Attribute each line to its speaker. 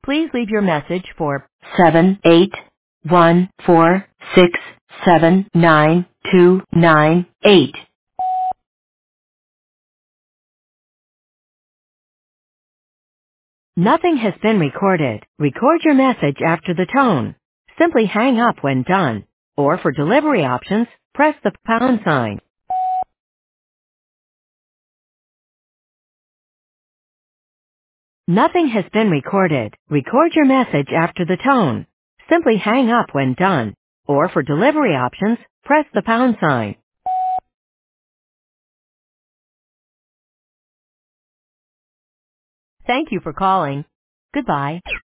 Speaker 1: Please leave your message for 78146799298. Nothing has been recorded. Record your message after the tone. Simply hang up when done. Or for delivery options, press the pound sign. Nothing has been recorded. Record your message after the tone. Simply hang up when done. Or for delivery options, press the pound sign. Thank you for calling. Goodbye.